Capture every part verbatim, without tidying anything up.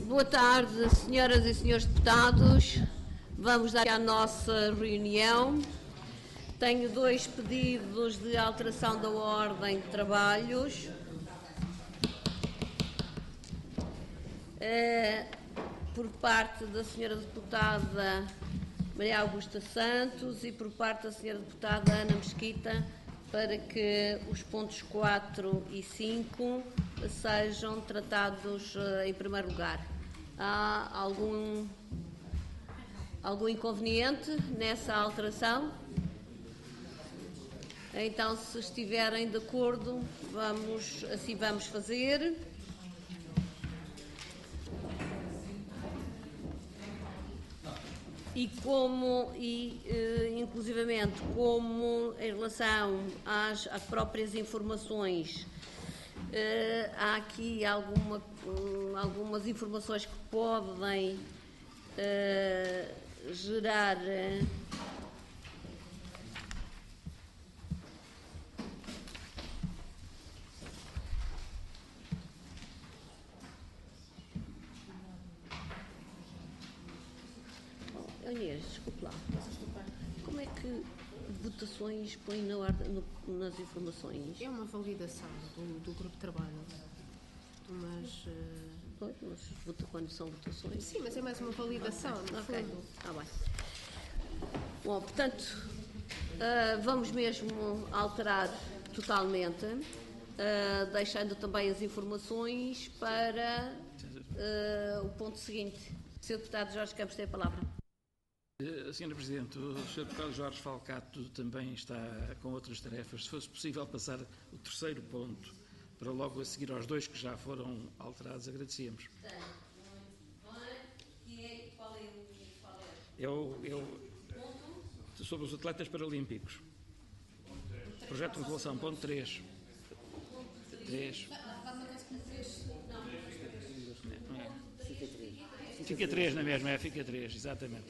Boa tarde, senhoras e senhores deputados. Vamos dar à nossa reunião. Tenho dois pedidos de alteração da ordem de trabalhos. É, por parte da senhora deputada Maria Augusta Santos e por parte da senhora deputada Ana Mesquita, para que os pontos quatro e cinco sejam tratados uh, em primeiro lugar. Há algum, algum inconveniente nessa alteração? Então, se estiverem de acordo, vamos, assim vamos fazer. E como, e, eh, inclusivamente, como em relação às, às próprias informações, eh, há aqui alguma, um, algumas informações que podem eh, gerar eh, Inês, desculpe lá. Como é que votações põe na ordem, no, nas informações? É uma validação do, do grupo de trabalho. Mas, uh... pois, mas vota, quando são votações? Sim, mas é mais uma validação, no Ok, fundo. está bem. Bom, portanto, uh, vamos mesmo alterar totalmente, uh, deixando também as informações para uh, o ponto seguinte. senhor Deputado Jorge Campos tem a palavra. senhora Presidente, o senhor Deputado Jorge Falcato também está com outras tarefas. Se fosse possível passar o terceiro ponto para logo a seguir aos dois que já foram alterados, agradecíamos. E qual é o qual é? É o, é o, sobre os atletas paralímpicos. Projeto de regulação, ponto três. três. Fica três. Fica três, não é mesmo? É, fica três, exatamente.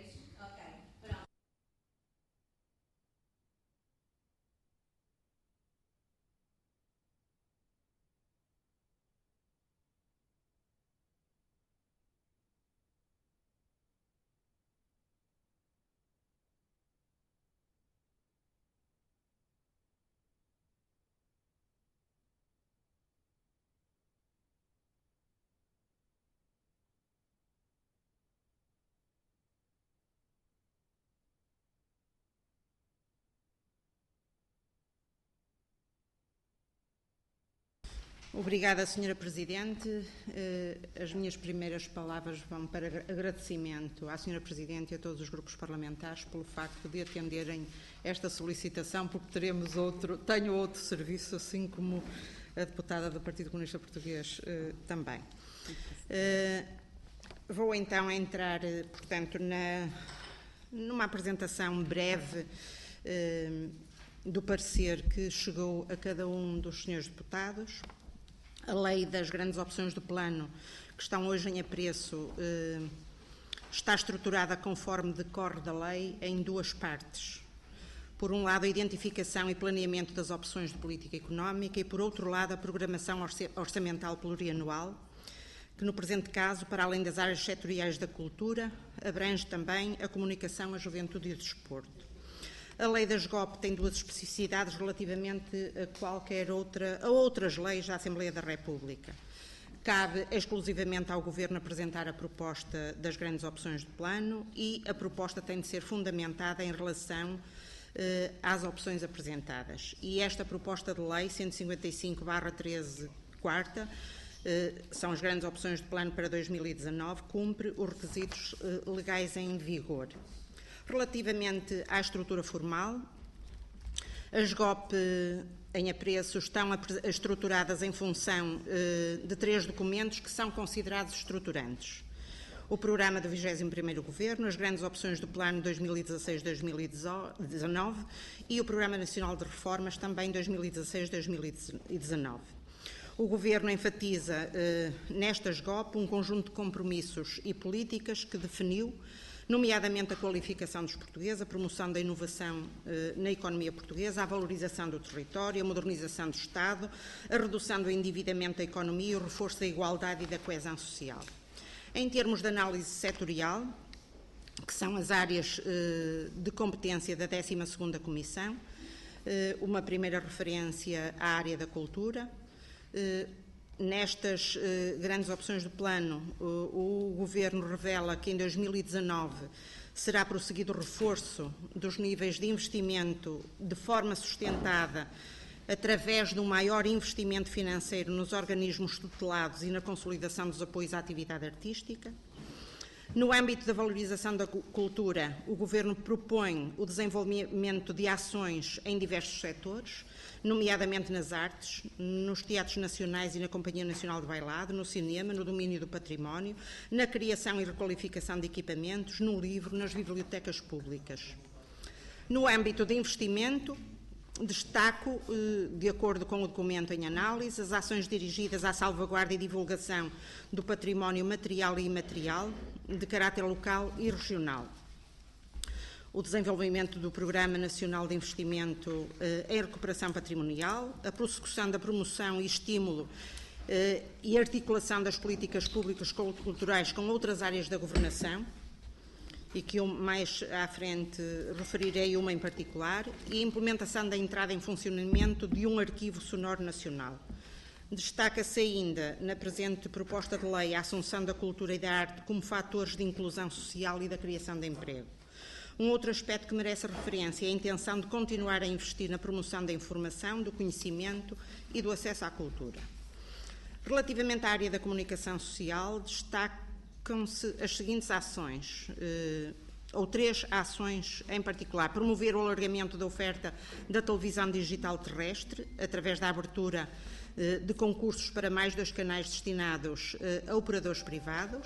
Obrigada, senhora Presidente. As minhas primeiras palavras vão para agradecimento à senhora Presidente e a todos os grupos parlamentares pelo facto de atenderem esta solicitação, porque teremos outro, tenho outro serviço, assim como a deputada do Partido Comunista Português também. Vou então entrar, portanto, na, numa apresentação breve do parecer que chegou a cada um dos senhores deputados. A lei das grandes opções do plano, que estão hoje em apreço, eh, está estruturada conforme decorre da lei em duas partes. Por um lado, a identificação e planeamento das opções de política económica e, por outro lado, a programação orçamental plurianual, que no presente caso, para além das áreas setoriais da cultura, abrange também a comunicação, a juventude e o desporto. A lei das G O P tem duas especificidades relativamente a qualquer outra, a outras leis da Assembleia da República. Cabe exclusivamente ao Governo apresentar a proposta das grandes opções de plano e a proposta tem de ser fundamentada em relação eh, às opções apresentadas. E esta proposta de lei, cento e cinquenta e cinco barra treze, quarta, eh, são as grandes opções de plano para dois mil e dezanove, cumpre os requisitos eh, legais em vigor. Relativamente à estrutura formal, as G O P em apreço estão estruturadas em função de três documentos que são considerados estruturantes. O Programa do vigésimo primeiro Governo, as grandes opções do Plano dois mil e dezasseis a dois mil e dezanove e o Programa Nacional de Reformas, também dois mil e dezasseis a dois mil e dezanove. O Governo enfatiza eh, nestas G O P um conjunto de compromissos e políticas que definiu, nomeadamente a qualificação dos portugueses, a promoção da inovação eh, na economia portuguesa, a valorização do território, a modernização do Estado, a redução do endividamento da economia e o reforço da igualdade e da coesão social. Em termos de análise setorial, que são as áreas eh, de competência da décima segunda Comissão, eh, uma primeira referência à área da cultura. Eh, nestas eh, grandes opções do plano, o, o Governo revela que em dois mil e dezanove será prosseguido o reforço dos níveis de investimento de forma sustentada através de um maior investimento financeiro nos organismos tutelados e na consolidação dos apoios à atividade artística. No âmbito da valorização da cultura, o Governo propõe o desenvolvimento de ações em diversos setores, nomeadamente nas artes, nos teatros nacionais e na Companhia Nacional de Bailado, no cinema, no domínio do património, na criação e requalificação de equipamentos, no livro, nas bibliotecas públicas. No âmbito de investimento, destaco, de acordo com o documento em análise, as ações dirigidas à salvaguarda e divulgação do património material e imaterial, de caráter local e regional. O desenvolvimento do Programa Nacional de Investimento eh, em Recuperação Patrimonial, a prossecução da promoção e estímulo eh, e articulação das políticas públicas culturais com outras áreas da governação, e que eu mais à frente referirei uma em particular, e a implementação da entrada em funcionamento de um arquivo sonoro nacional. Destaca-se ainda, na presente proposta de lei, a assunção da cultura e da arte como fatores de inclusão social e da criação de emprego. Um outro aspecto que merece referência é a intenção de continuar a investir na promoção da informação, do conhecimento e do acesso à cultura. Relativamente à área da comunicação social, destacam-se as seguintes ações, eh, ou três ações em particular. Promover o alargamento da oferta da televisão digital terrestre, através da abertura eh, de concursos para mais dois canais destinados eh, a operadores privados.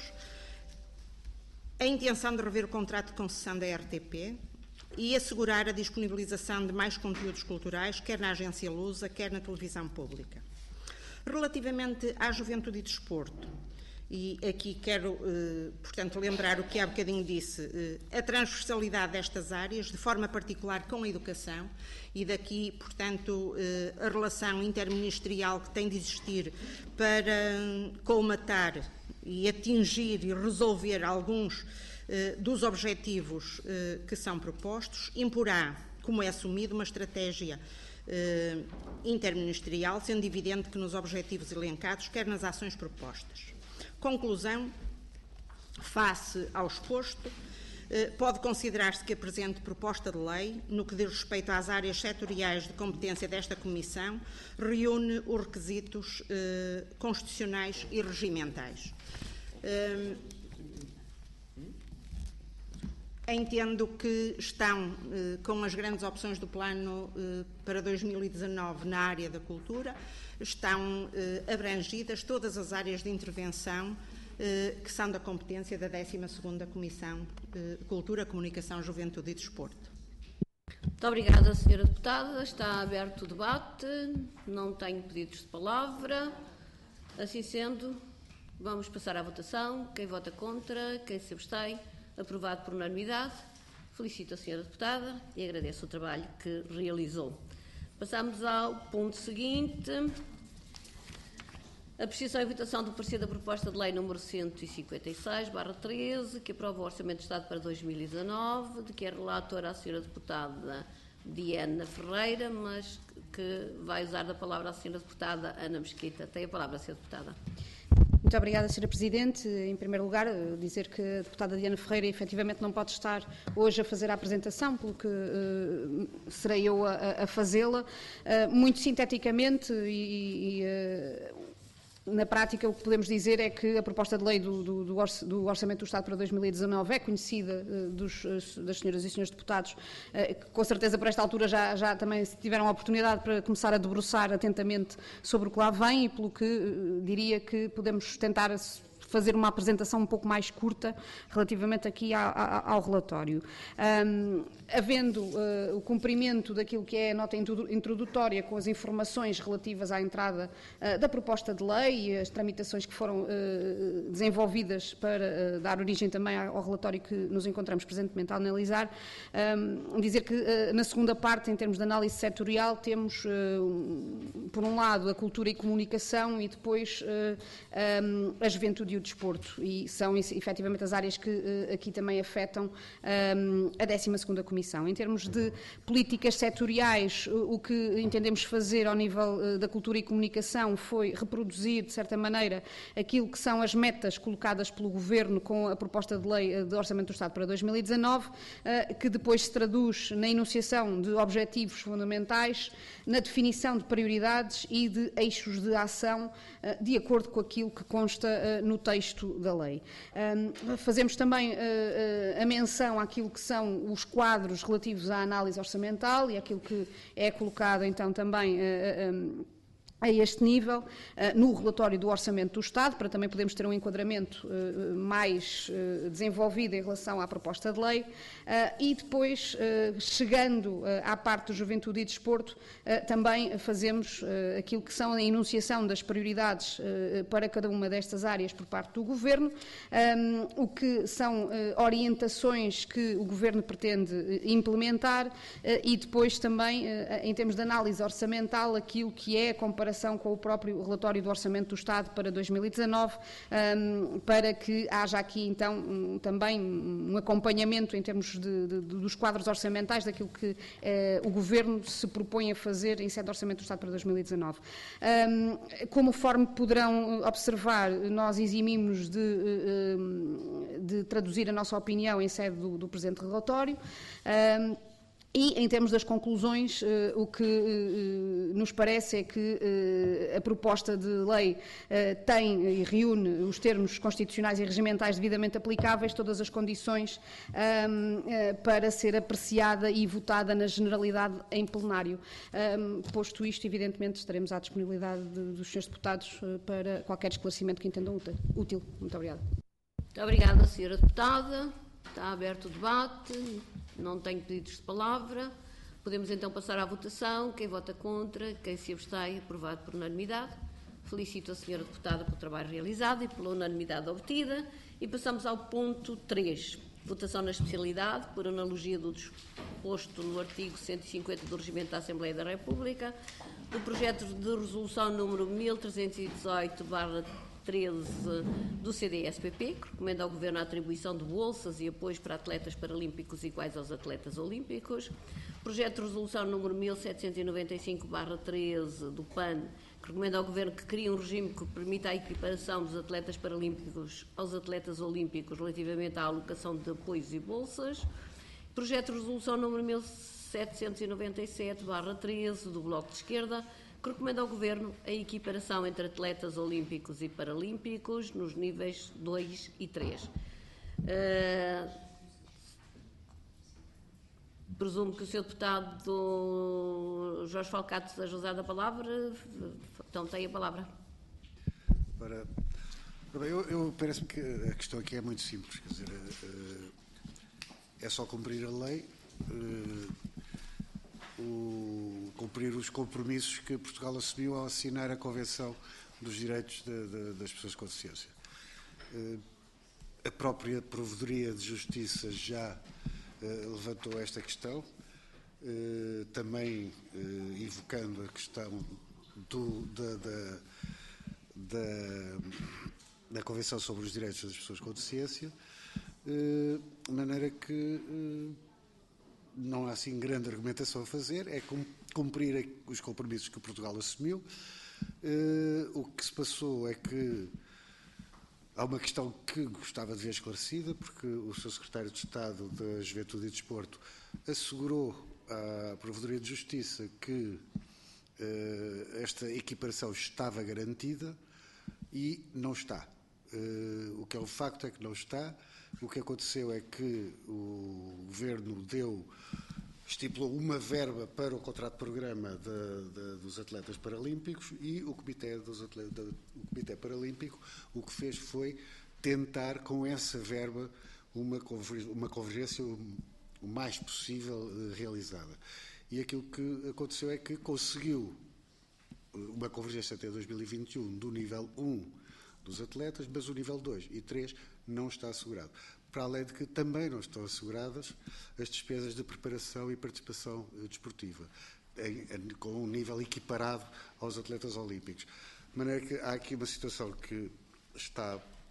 A intenção de rever o contrato de concessão da R T P e assegurar a disponibilização de mais conteúdos culturais, quer na agência Lusa, quer na televisão pública. Relativamente à juventude e desporto, e aqui quero, eh, portanto, lembrar o que há bocadinho disse, eh, a transversalidade destas áreas, de forma particular com a educação, e daqui, portanto, eh, a relação interministerial que tem de existir para colmatar e atingir e resolver alguns eh, dos objetivos eh, que são propostos, imporá, como é assumido, uma estratégia eh, interministerial, sendo evidente que nos objetivos elencados, quer nas ações propostas. Conclusão, face ao exposto, eh, pode considerar-se que a presente proposta de lei, no que diz respeito às áreas setoriais de competência desta Comissão, reúne os requisitos eh, constitucionais e regimentais. Uh, entendo que estão uh, com as grandes opções do plano uh, para dois mil e dezanove na área da cultura, estão uh, abrangidas todas as áreas de intervenção uh, que são da competência da décima segunda Comissão de uh, Cultura, Comunicação, Juventude e Desporto. Muito obrigada, senhora Deputada. Está aberto o debate. Não tenho pedidos de palavra. Assim sendo, vamos passar à votação. Quem vota contra, quem se abstém, aprovado por unanimidade. Felicito a senhora Deputada e agradeço o trabalho que realizou. Passamos ao ponto seguinte. Apreciação e votação do parecer da proposta de lei número cento e cinquenta e seis barra treze, que aprova o Orçamento de Estado para dois mil e dezanove, de que é relatora a senhora Deputada Diana Ferreira, mas que vai usar da palavra a senhora Deputada Ana Mesquita. Tem a palavra, senhora Deputada. Muito obrigada, senhora Presidente. Em primeiro lugar, dizer que a deputada Diana Ferreira efetivamente não pode estar hoje a fazer a apresentação, pelo que uh, serei eu a, a fazê-la. Uh, muito sinteticamente e, e uh, na prática, o que podemos dizer é que a proposta de lei do, do, do Orçamento do Estado para dois mil e dezanove é conhecida uh, dos, das senhoras e senhores deputados, uh, que com certeza por esta altura já, já também tiveram a oportunidade para começar a debruçar atentamente sobre o que lá vem e pelo que uh, diria que podemos tentar fazer uma apresentação um pouco mais curta relativamente aqui ao, ao, ao relatório. Um, havendo uh, o cumprimento daquilo que é a nota introdutória com as informações relativas à entrada uh, da proposta de lei e as tramitações que foram uh, desenvolvidas para uh, dar origem também ao relatório que nos encontramos presentemente a analisar, um, dizer que uh, na segunda parte, em termos de análise setorial, temos, uh, por um lado, a cultura e comunicação e depois uh, um, a juventude e e o desporto, e são efetivamente as áreas que uh, aqui também afetam um, a décima segunda Comissão. Em termos de políticas setoriais, o, o que entendemos fazer ao nível uh, da cultura e comunicação foi reproduzir, de certa maneira, aquilo que são as metas colocadas pelo Governo com a proposta de lei de Orçamento do Estado para dois mil e dezanove, uh, que depois se traduz na enunciação de objetivos fundamentais, na definição de prioridades e de eixos de ação uh, de acordo com aquilo que consta uh, no texto da lei. Um, fazemos também uh, uh, a menção àquilo que são os quadros relativos à análise orçamental e àquilo que é colocado então também uh, um, a este nível, no relatório do Orçamento do Estado, para também podermos ter um enquadramento mais desenvolvido em relação à proposta de lei, e depois, chegando à parte do Juventude e Desporto, também fazemos aquilo que são a enunciação das prioridades para cada uma destas áreas por parte do Governo, o que são orientações que o Governo pretende implementar e depois também, em termos de análise orçamental, aquilo que é a comparação com o próprio relatório do Orçamento do Estado para dois mil e dezanove, um, para que haja aqui então um, também um acompanhamento em termos de, de, dos quadros orçamentais daquilo que eh, o Governo se propõe a fazer em sede do Orçamento do Estado para dois mil e dezanove. Um, conforme poderão observar, nós eximimos de, de traduzir a nossa opinião em sede do, do presente relatório. Um, E, em termos das conclusões, eh, o que eh, nos parece é que eh, a proposta de lei eh, tem e reúne os termos constitucionais e regimentais devidamente aplicáveis, todas as condições eh, para ser apreciada e votada na generalidade em plenário. Um, posto isto, evidentemente, estaremos à disponibilidade de, dos senhores deputados eh, para qualquer esclarecimento que entendam útil. Muito obrigada. Muito obrigada, senhora Deputada. Está aberto o debate. Não tenho pedidos de palavra. Podemos então passar à votação. Quem vota contra, quem se abstém, aprovado por unanimidade. Felicito a senhora Deputada pelo trabalho realizado e pela unanimidade obtida. E passamos ao ponto três. Votação na especialidade, por analogia do disposto no artigo cento e cinquenta do Regimento da Assembleia da República, do projeto de resolução número mil trezentos e dezoito barra treze do C D S P P, que recomenda ao Governo a atribuição de bolsas e apoios para atletas paralímpicos iguais aos atletas olímpicos. Projeto de resolução número mil setecentos e noventa e cinco barra treze do P A N, que recomenda ao Governo que crie um regime que permita a equiparação dos atletas paralímpicos aos atletas olímpicos relativamente à alocação de apoios e bolsas. Projeto de resolução número mil setecentos e noventa e sete barra treze do Bloco de Esquerda, que recomenda ao Governo a equiparação entre atletas olímpicos e paralímpicos nos níveis dois e três. Uh, presumo que o senhor Deputado Jorge Falcato seja usado a palavra. Então tem a palavra. Para, eu, eu parece-me que a questão aqui é muito simples. Quer dizer, uh, é só cumprir a lei, uh, o, cumprir os compromissos que Portugal assumiu ao assinar a Convenção dos Direitos de, de, das Pessoas com Deficiência. Uh, a própria Provedoria de Justiça já uh, levantou esta questão, uh, também uh, evocando a questão do, da, da, da, da Convenção sobre os Direitos das Pessoas com Deficiência, uh, de maneira que uh, não há assim grande argumentação a fazer, é cumprir os compromissos que Portugal assumiu. Uh, o que se passou é que há uma questão que gostava de ver esclarecida, porque o seu Secretário de Estado da Juventude e Desporto assegurou à Provedoria de Justiça que uh, esta equiparação estava garantida e não está. Uh, o que é um facto é que não está. O que aconteceu é que o Governo deu, estipulou uma verba para o contrato de programa de, de, dos atletas paralímpicos e o Comitê, dos atletas, o Comitê Paralímpico o que fez foi tentar, com essa verba, uma, uma convergência o mais possível realizada. E aquilo que aconteceu é que conseguiu uma convergência até dois mil e vinte e um do nível um dos atletas, mas o nível dois e três não está assegurado. Para além de que também não estão asseguradas as despesas de preparação e participação desportiva, em, em, com um nível equiparado aos atletas olímpicos. De maneira que há aqui uma situação que está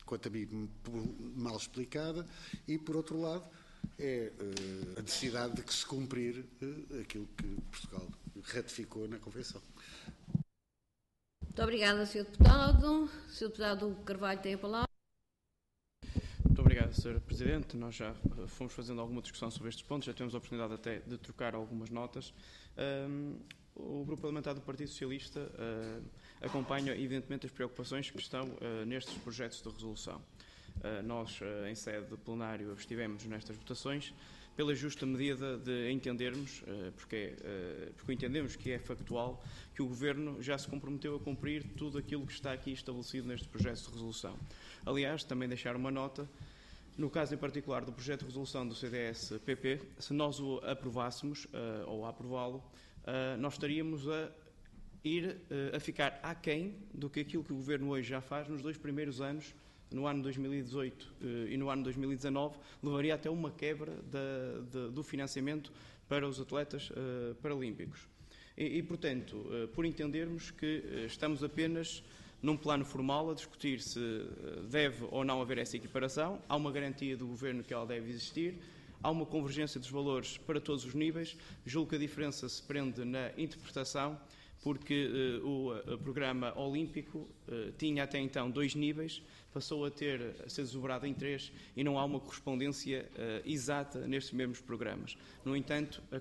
quanto a mim, mal explicada, e, por outro lado, é uh, a necessidade de que se cumprir uh, aquilo que Portugal ratificou na Convenção. Muito obrigada, senhor Deputado. senhor Deputado Carvalho tem a palavra. Muito obrigado, senhora Presidente. Nós já fomos fazendo alguma discussão sobre estes pontos, já tivemos a oportunidade até de trocar algumas notas. Um, o Grupo Parlamentar do Partido Socialista uh, acompanha, evidentemente, as preocupações que estão uh, nestes projetos de resolução. Uh, nós, uh, em sede de plenário, abstivemos nestas votações pela justa medida de entendermos, uh, porque, uh, porque entendemos que é factual, que o Governo já se comprometeu a cumprir tudo aquilo que está aqui estabelecido nestes projetos de resolução. Aliás, também deixar uma nota, no caso em particular do projeto de resolução do C D S P P, se nós o aprovássemos, uh, ou a aprová-lo, uh, nós estaríamos a ir uh, a ficar aquém do que aquilo que o Governo hoje já faz nos dois primeiros anos, no ano dois mil e dezoito uh, e no ano dois mil e dezanove, levaria até uma quebra da, de, do financiamento para os atletas uh, paralímpicos. E, e portanto, uh, por entendermos que uh, estamos apenas num plano formal a discutir se deve ou não haver essa equiparação, há uma garantia do Governo que ela deve existir, há uma convergência dos valores para todos os níveis, julgo que a diferença se prende na interpretação, porque uh, o uh, programa olímpico uh, tinha até então dois níveis, passou a ter a ser desdobrado em três e não há uma correspondência uh, exata nestes mesmos programas. No entanto, a,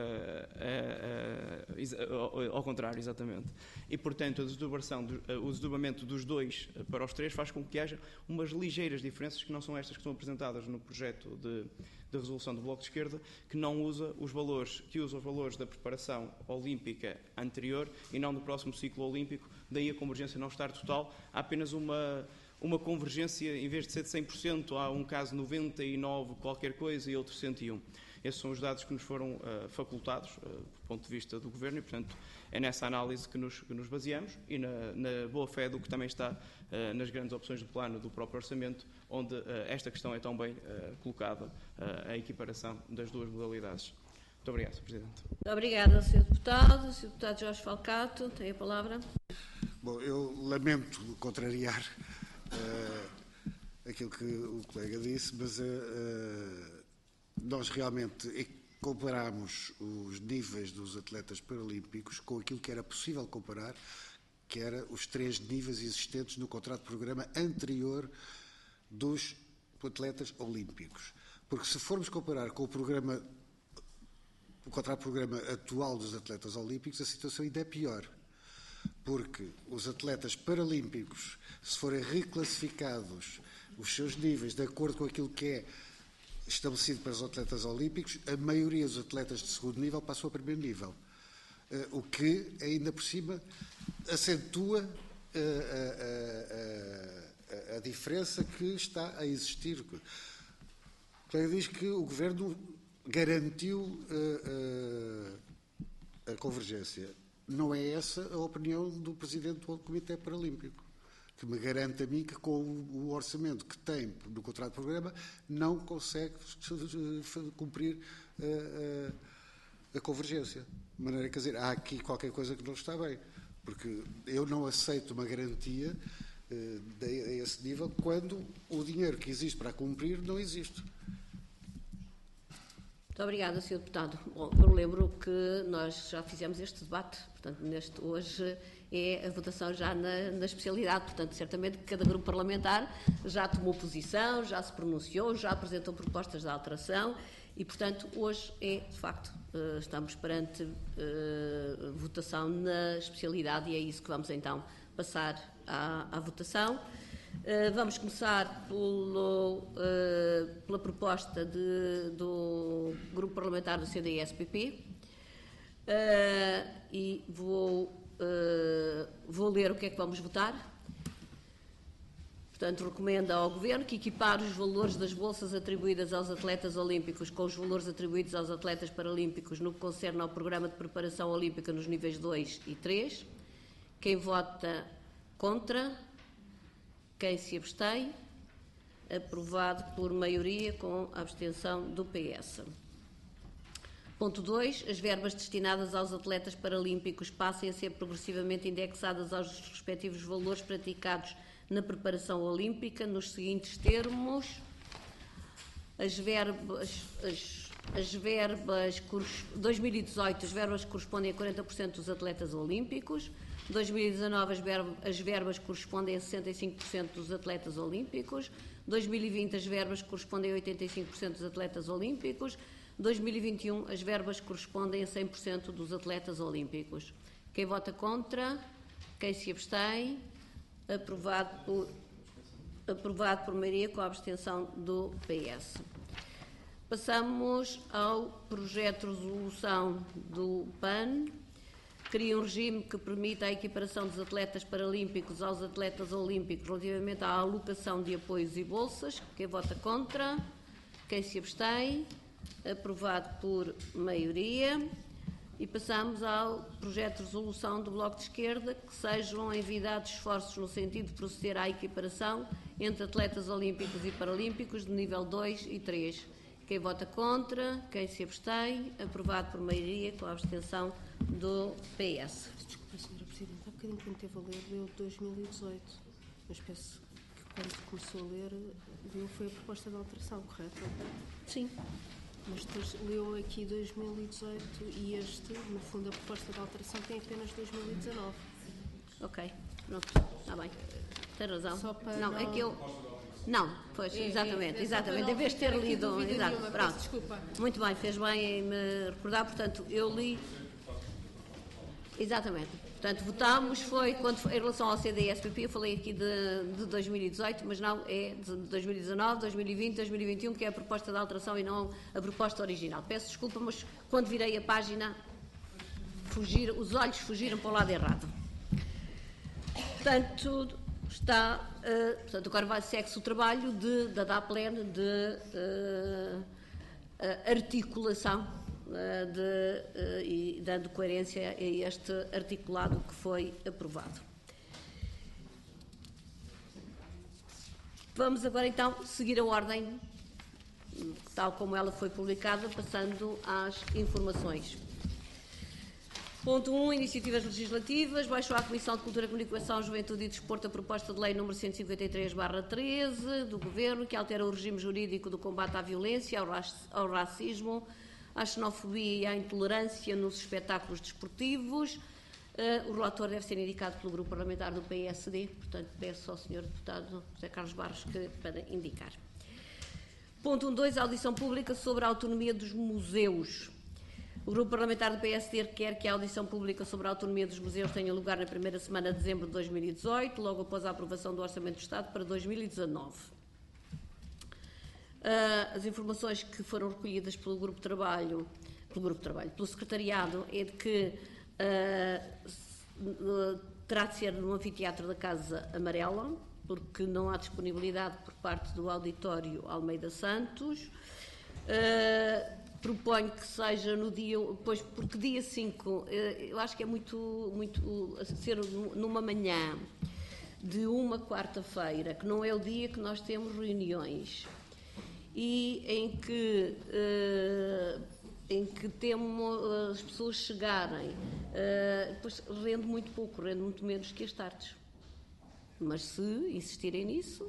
a, a, a, ao contrário, exatamente. E, portanto, a desdobração do, a, o desdobramento dos dois para os três faz com que haja umas ligeiras diferenças que não são estas que estão apresentadas no projeto de, de resolução do Bloco de Esquerda, que não usa os valores, que usa os valores da preparação olímpica anterior e não do próximo ciclo olímpico, daí a convergência não estar total, há apenas uma... uma convergência, em vez de ser de cem por cento, há um caso noventa e nove qualquer coisa e outro cento e um. Esses são os dados que nos foram uh, facultados uh, do ponto de vista do Governo e, portanto, é nessa análise que nos, que nos baseamos e na, na boa-fé do que também está uh, nas grandes opções do plano do próprio orçamento, onde uh, esta questão é tão bem uh, colocada, uh, a equiparação das duas modalidades. Muito obrigado, senhor Presidente. Muito obrigada, senhor Deputado. senhor Deputado Jorge Falcato, tem a palavra. Bom, eu lamento contrariar Uh, aquilo que o colega disse, mas uh, uh, nós realmente comparamos os níveis dos atletas paralímpicos com aquilo que era possível comparar, que era os três níveis existentes no contrato de programa anterior dos atletas olímpicos. Porque se formos comparar com o programa, o contrato de programa atual dos atletas olímpicos, a situação ainda é pior. Porque os atletas paralímpicos, se forem reclassificados os seus níveis de acordo com aquilo que é estabelecido para os atletas olímpicos, a maioria dos atletas de segundo nível passou a primeiro nível. Uh, o que, ainda por cima, acentua uh, a, a, a, a diferença que está a existir. Ele diz que o Governo garantiu uh, uh, a convergência. Não é essa a opinião do Presidente do Comitê Paralímpico, que me garante a mim que com o orçamento que tem no contrato de programa não consegue cumprir a, a, a convergência. De maneira, quer dizer, há aqui qualquer coisa que não está bem, porque eu não aceito uma garantia uh, a esse nível quando o dinheiro que existe para cumprir não existe. Muito obrigada, senhor Deputado. Bom, eu lembro que nós já fizemos este debate, portanto, neste, hoje é a votação já na, na especialidade, portanto, certamente que cada grupo parlamentar já tomou posição, já se pronunciou, já apresentou propostas de alteração e, portanto, hoje é, de facto, uh, estamos perante uh, votação na especialidade e é isso que vamos, então, passar à, à votação. Uh, vamos começar pelo, uh, pela proposta de, do Grupo Parlamentar do C D S P P uh, e vou, uh, vou ler o que é que vamos votar. Portanto, recomenda ao Governo que equipare os valores das bolsas atribuídas aos atletas olímpicos com os valores atribuídos aos atletas paralímpicos no que concerne ao Programa de Preparação Olímpica nos níveis dois e três. Quem vota contra? Quem se abstém? Aprovado por maioria com a abstenção do P S. Ponto dois. As verbas destinadas aos atletas paralímpicos passem a ser progressivamente indexadas aos respectivos valores praticados na preparação olímpica, nos seguintes termos: as verbas, as, as verbas dois mil e dezoito, as verbas correspondem a quarenta por cento dos atletas olímpicos. dois mil e dezanove, as verbas, as verbas correspondem a sessenta e cinco por cento dos atletas olímpicos. dois mil e vinte, as verbas correspondem a oitenta e cinco por cento dos atletas olímpicos. dois mil e vinte e um, as verbas correspondem a cem por cento dos atletas olímpicos. Quem vota contra? Quem se abstém? Aprovado por, aprovado por maioria, com a abstenção do P S. Passamos ao projeto de resolução do P A N. Cria um regime que permita a equiparação dos atletas paralímpicos aos atletas olímpicos relativamente à alocação de apoios e bolsas. Quem vota contra? Quem se abstém? Aprovado por maioria. E passamos ao projeto de resolução do Bloco de Esquerda, que sejam envidados esforços no sentido de proceder à equiparação entre atletas olímpicos e paralímpicos de nível dois e três. Quem vota contra? Quem se abstém? Aprovado por maioria, com a abstenção do P S. Desculpa, senhora Presidente, há bocadinho quando teve a ler, leu dois mil e dezoito, mas penso que quando começou a ler, viu foi a proposta de alteração, correto? Sim. Mas depois leu aqui dois mil e dezoito e este, no fundo, a proposta de alteração tem apenas dois mil e dezanove. Ok, pronto, está bem. Tem razão. Só para não, não... é que eu... Não, pois, É, exatamente, é, é exatamente. Em vez de ter lido... Exato, nenhuma, pronto. peço desculpa. Muito bem, fez bem em me recordar. Portanto, eu li... Exatamente. Portanto, votámos, foi, quando foi, em relação ao C D S P P, eu falei aqui de, de dois mil e dezoito, mas não, é de dois mil e dezanove, dois mil e vinte, dois mil e vinte e um, que é a proposta de alteração e não a proposta original. Peço desculpa, mas quando virei a página, fugir, os olhos fugiram para o lado errado. Portanto, está, uh, portanto agora vai, segue-se o trabalho de, da D A P L E N de uh, uh, articulação De, uh, e dando coerência a este articulado que foi aprovado. Vamos agora então seguir a ordem tal como ela foi publicada, passando às informações. Ponto um, iniciativas legislativas. Baixou à Comissão de Cultura, Comunicação, Juventude e Desporto a proposta de lei número cento e cinquenta e três barra treze do Governo, que altera o regime jurídico do combate à violência, ao, raci ao racismo, à xenofobia e à intolerância nos espetáculos desportivos. Uh, o relator deve ser indicado pelo Grupo Parlamentar do P S D, portanto peço ao senhor Deputado José Carlos Barros que, para indicar. Ponto um ponto dois, audição pública sobre a autonomia dos museus. O Grupo Parlamentar do P S D quer que a audição pública sobre a autonomia dos museus tenha lugar na primeira semana de dezembro de dois mil e dezoito, logo após a aprovação do Orçamento do Estado para dois mil e dezanove. Uh, as informações que foram recolhidas pelo Grupo de Trabalho, pelo Grupo de Trabalho, pelo Secretariado, é de que uh, terá de ser no anfiteatro da Casa Amarela, porque não há disponibilidade por parte do Auditório Almeida Santos. Uh, proponho que seja no dia, pois, porque dia cinco, uh, eu acho que é muito, muito ser numa manhã de uma quarta-feira, que não é o dia que nós temos reuniões, e em que, uh, em que temos uh, as pessoas chegarem, uh, depois rende muito pouco, rende muito menos que as tardes. Mas se insistirem nisso,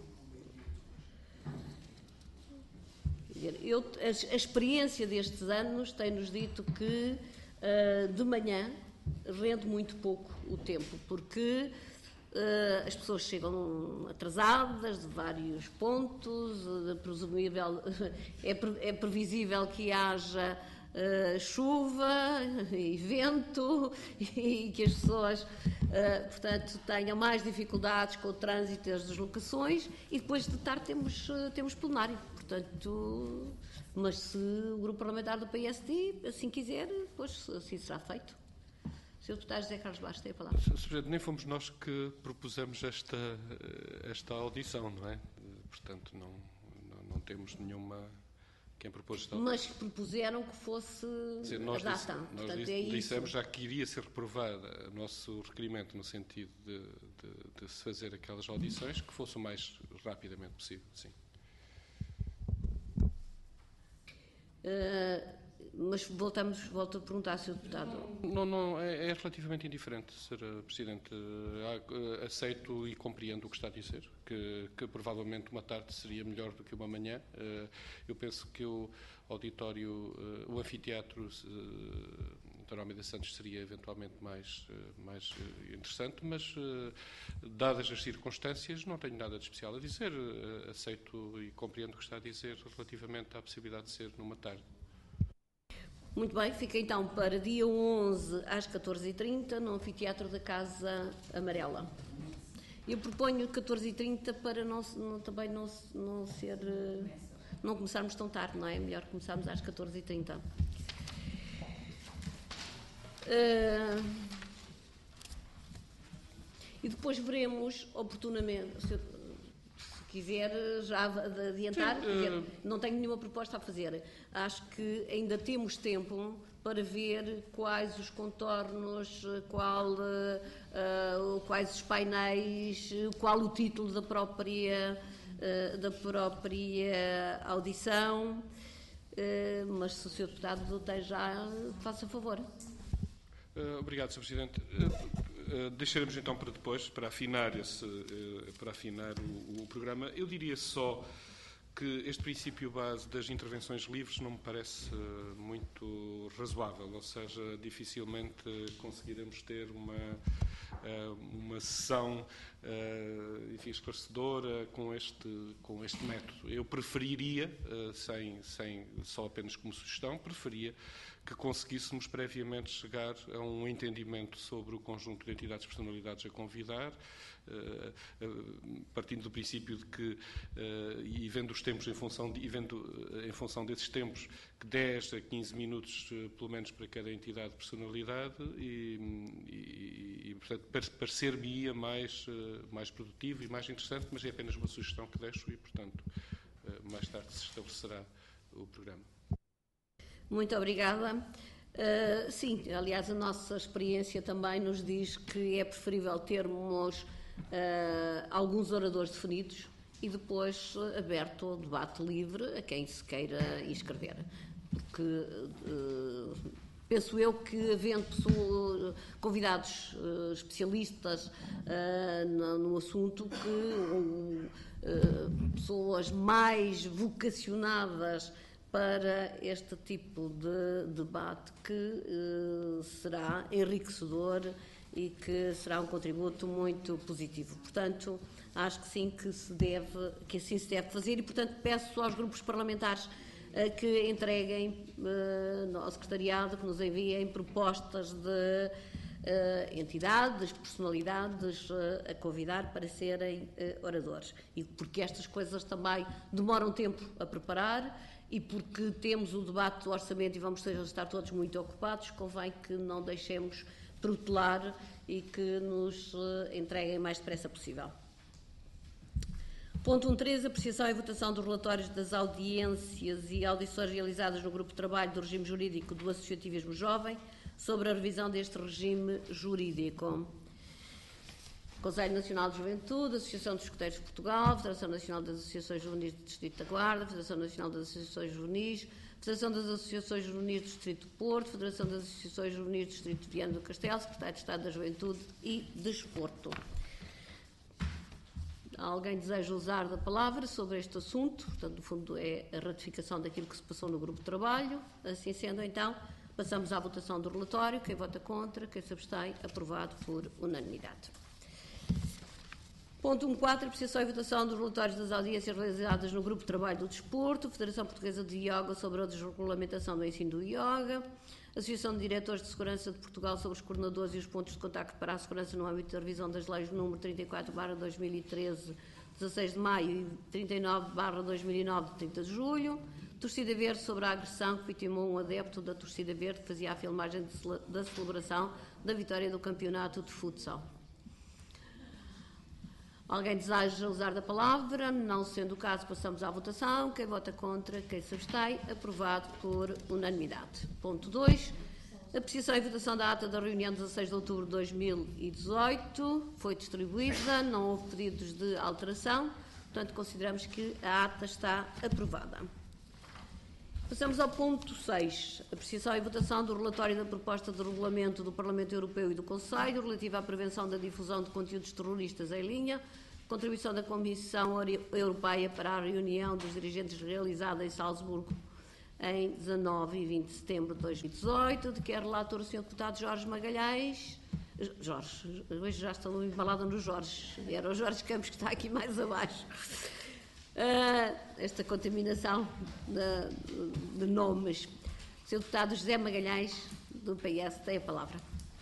eu, a, a experiência destes anos tem-nos dito que uh, de manhã rende muito pouco o tempo, porque Uh, as pessoas chegam atrasadas de vários pontos, uh, presumível, é, pre, é previsível que haja uh, chuva e vento e que as pessoas, uh, portanto, tenham mais dificuldades com o trânsito e as deslocações, e depois de tarde temos, uh, temos plenário. Portanto, mas se o Grupo Parlamentar do P S D assim quiser, depois assim será feito. senhor Deputado José Carlos Bastos, tem a palavra. senhor Presidente, nem fomos nós que propusemos esta, esta audição, não é? Portanto, não, não, não temos nenhuma... Quem propôs esta audição? Mas que propuseram que fosse dizer, nós a data. Disse, nós Portanto, disse, é dissemos isso. já que iria ser reprovado o nosso requerimento no sentido de, de, de se fazer aquelas audições, que fosse o mais rapidamente possível, sim. Uh, Mas voltamos, volto a perguntar, senhor Deputado. Não, não, é, é relativamente indiferente, senhora Presidente. Uh, aceito e compreendo o que está a dizer, que, que provavelmente uma tarde seria melhor do que uma manhã. Uh, eu penso que o auditório, uh, o anfiteatro uh, António Almeida Santos seria eventualmente mais, uh, mais uh, interessante, mas uh, dadas as circunstâncias não tenho nada de especial a dizer. Uh, aceito e compreendo o que está a dizer relativamente à possibilidade de ser numa tarde. Muito bem, fica então para dia onze às catorze e trinta no anfiteatro da Casa Amarela. Eu proponho catorze e trinta para não, não, também não, não ser, não começarmos tão tarde, não é? Melhor começarmos às catorze e trinta. Uh, e depois veremos oportunamente, se, se quiser já adiantar, Sim, dizer, uh... não tenho nenhuma proposta a fazer. Acho que ainda temos tempo para ver quais os contornos, qual, uh, quais os painéis, qual o título da própria, uh, da própria audição, uh, mas se o senhor Deputado tem já, faça favor. Uh, obrigado, senhor Presidente. Uh, uh, deixaremos então para depois, para afinar, esse, uh, para afinar o, o programa. Eu diria só que este princípio base das intervenções livres não me parece uh, muito razoável, ou seja, dificilmente conseguiremos ter uma, uh, uma sessão uh, enfim, esclarecedora com este, com este método. Eu preferiria, uh, sem, sem, só apenas como sugestão, preferia que conseguíssemos previamente chegar a um entendimento sobre o conjunto de entidades e personalidades a convidar, uh, uh, partindo do princípio de que, uh, e vendo os tempos em função, de, e vendo, uh, em função desses tempos, que dez a quinze minutos, uh, pelo menos, para cada entidade e personalidade, e, e, e portanto, parecer-me-ia mais, uh, mais produtivo e mais interessante, mas é apenas uma sugestão que deixo e, portanto, uh, mais tarde se estabelecerá o programa. Muito obrigada. Uh, sim, aliás, a nossa experiência também nos diz que é preferível termos uh, alguns oradores definidos e depois uh, aberto o debate livre a quem se queira inscrever. Porque uh, penso eu que, havendo pessoas, convidados uh, especialistas uh, no, no assunto, que uh, uh, pessoas mais vocacionadas para este tipo de debate que uh, será enriquecedor e que será um contributo muito positivo. Portanto, acho que sim que se deve, que assim se deve fazer e, portanto, peço aos grupos parlamentares uh, que entreguem uh, ao secretariado, que nos enviem propostas de uh, entidades, personalidades uh, a convidar para serem uh, oradores. E porque estas coisas também demoram tempo a preparar, e porque temos o debate do orçamento e vamos estar todos muito ocupados, convém que não deixemos protelar e que nos entreguem o mais depressa possível. Ponto um três, apreciação e votação dos relatórios das audiências e audições realizadas no Grupo de Trabalho do Regime Jurídico do Associativismo Jovem sobre a revisão deste regime jurídico. Conselho Nacional de Juventude, Associação dos Escuteiros de Portugal, Federação Nacional das Associações Juvenis do Distrito da Guarda, Federação Nacional das Associações Juvenis, Federação das Associações Juvenis do Distrito de Porto, Federação das Associações Juvenis do Distrito de Viana do Castelo, Secretário de Estado da Juventude e Desporto. Alguém deseja usar da palavra sobre este assunto? Portanto, no fundo, é a ratificação daquilo que se passou no grupo de trabalho. Assim sendo, então, passamos à votação do relatório. Quem vota contra, quem se abstém, aprovado por unanimidade. Ponto um quatro, apreciação e votação dos relatórios das audiências realizadas no Grupo de Trabalho do Desporto, Federação Portuguesa de Ioga sobre a desregulamentação do ensino do ioga, Associação de Diretores de Segurança de Portugal sobre os coordenadores e os pontos de contacto para a segurança no âmbito da revisão das leis número trinta e quatro barra dois mil e treze, dezasseis de maio e trinta e nove barra dois mil e nove, de trinta de julho, Torcida Verde sobre a agressão que vitimou um adepto da Torcida Verde que fazia a filmagem de, da celebração da vitória do campeonato de futsal. Alguém deseja usar da palavra? Não sendo o caso, passamos à votação. Quem vota contra, quem se abstém, aprovado por unanimidade. Ponto dois. Apreciação e votação da ata da reunião de dezasseis de outubro de dois mil e dezoito. Foi distribuída, não houve pedidos de alteração, portanto consideramos que a ata está aprovada. Passamos ao ponto seis, apreciação e votação do relatório da proposta de regulamento do Parlamento Europeu e do Conselho relativa à prevenção da difusão de conteúdos terroristas em linha, contribuição da Comissão Europeia para a reunião dos dirigentes realizada em Salzburgo em dezanove e vinte de setembro de dois mil e dezoito, de que é relator o senhor deputado Jorge Magalhães. Jorge, hoje já estou embalada no Jorge, era o Jorge Campos que está aqui mais abaixo. Uh, esta contaminação de, de nomes. O senhor deputado José Magalhães, do P S, tem a palavra.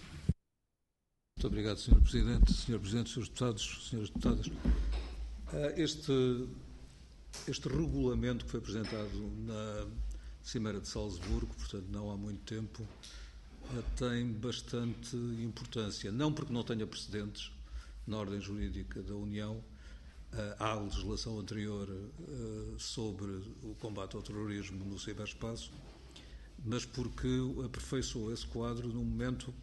Muito obrigado, senhor Presidente. senhor Presidente, senhores Deputados, senhoras Deputadas. Uh, este, este regulamento que foi apresentado na Cimeira de Salzburgo, portanto não há muito tempo, uh, tem bastante importância. Não porque não tenha precedentes na ordem jurídica da União, à legislação anterior uh, sobre o combate ao terrorismo no ciberespaço, mas porque aperfeiçoou esse quadro num momento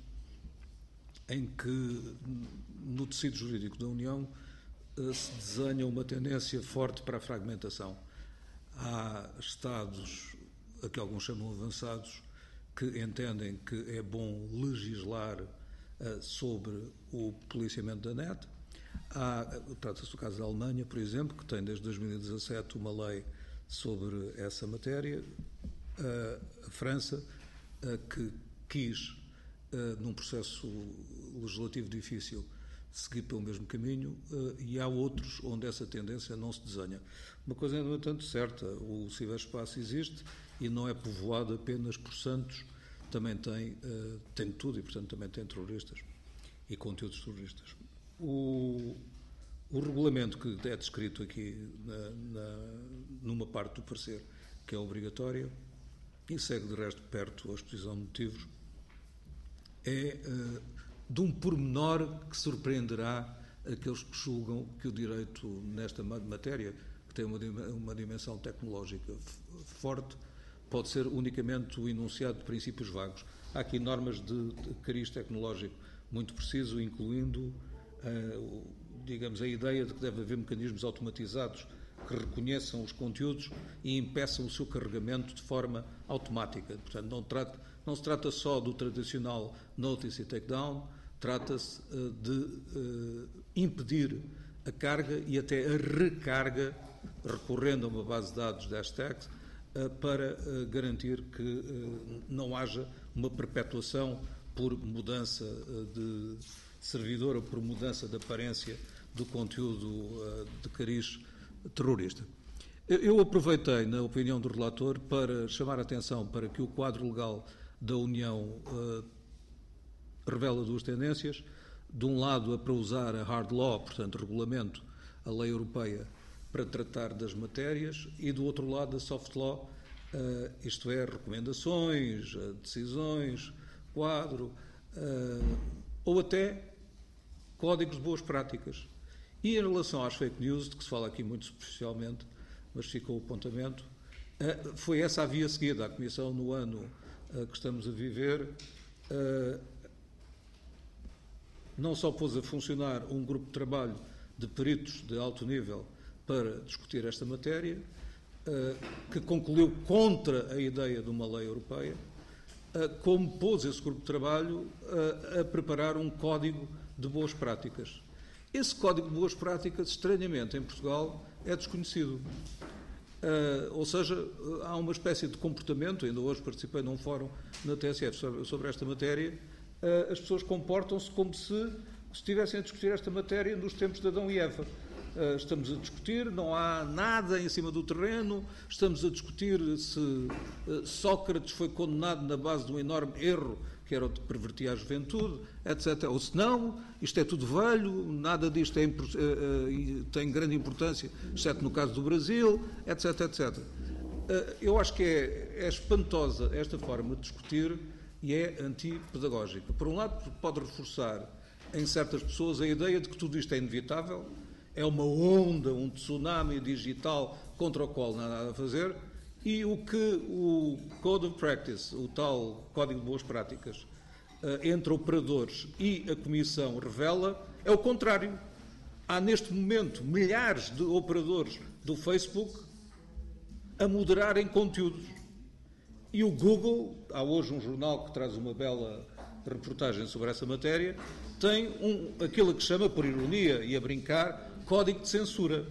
em que, no tecido jurídico da União, uh, se desenha uma tendência forte para a fragmentação. Há Estados, a que alguns chamam avançados, que entendem que é bom legislar uh, sobre o policiamento da net. Trata-se do caso da Alemanha, por exemplo, que tem desde dois mil e dezassete uma lei sobre essa matéria. A França, que quis, num processo legislativo difícil, seguir pelo mesmo caminho, e há outros onde essa tendência não se desenha. Uma coisa é, no entanto, certa: o ciberespaço existe e não é povoado apenas por santos, também tem, tem tudo e, portanto, também tem terroristas e conteúdos terroristas. O, o regulamento que é descrito aqui na, na, numa parte do parecer, que é obrigatória, e segue de resto perto a exposição de motivos, é uh, de um pormenor que surpreenderá aqueles que julgam que o direito nesta matéria, que tem uma, uma dimensão tecnológica forte, pode ser unicamente o enunciado de princípios vagos. Há aqui normas de, de cariz tecnológico muito preciso, incluindo Uh, digamos, a ideia de que deve haver mecanismos automatizados que reconheçam os conteúdos e impeçam o seu carregamento de forma automática. Portanto, não, trata, não se trata só do tradicional notice e takedown, trata-se uh, de uh, impedir a carga e até a recarga, recorrendo a uma base de dados de hashtags, uh, para uh, garantir que uh, não haja uma perpetuação por mudança uh, de servidor ou por mudança de aparência do conteúdo uh, de cariz terrorista. Eu, eu aproveitei, na opinião do relator, para chamar a atenção para que o quadro legal da União uh, revela duas tendências. De um lado, a para usar a hard law, portanto, regulamento, a lei europeia, para tratar das matérias, e do outro lado, a soft law, uh, isto é, recomendações, uh, decisões, quadro, uh, ou até códigos de boas práticas. E em relação às fake news, de que se fala aqui muito superficialmente, mas ficou o apontamento, foi essa a via seguida. A Comissão, no ano que estamos a viver, não só pôs a funcionar um grupo de trabalho de peritos de alto nível para discutir esta matéria, que concluiu contra a ideia de uma lei europeia, como pôs esse grupo de trabalho a preparar um código de boas práticas. Esse código de boas práticas, estranhamente, em Portugal, é desconhecido. Uh, ou seja, há uma espécie de comportamento, ainda hoje participei num fórum na T S F sobre, sobre esta matéria, uh, as pessoas comportam-se como se, se estivessem a discutir esta matéria nos tempos de Adão e Eva. Uh, estamos a discutir, não há nada em cima do terreno, estamos a discutir se uh, Sócrates foi condenado na base de um enorme erro, que era o de pervertir a juventude, etcétera. Ou se não, isto é tudo velho, nada disto é, uh, uh, tem grande importância, exceto no caso do Brasil, etcétera, etcétera. Uh, eu acho que é, é espantosa esta forma de discutir e é antipedagógica. Por um lado, pode reforçar em certas pessoas a ideia de que tudo isto é inevitável, é uma onda, um tsunami digital contra o qual não há nada a fazer, e o que o Code of Practice, o tal Código de Boas Práticas, entre operadores e a Comissão revela, é o contrário. Há neste momento milhares de operadores do Facebook a moderarem conteúdos. E o Google, há hoje um jornal que traz uma bela reportagem sobre essa matéria, tem um, aquilo que chama, por ironia e a brincar, código de censura.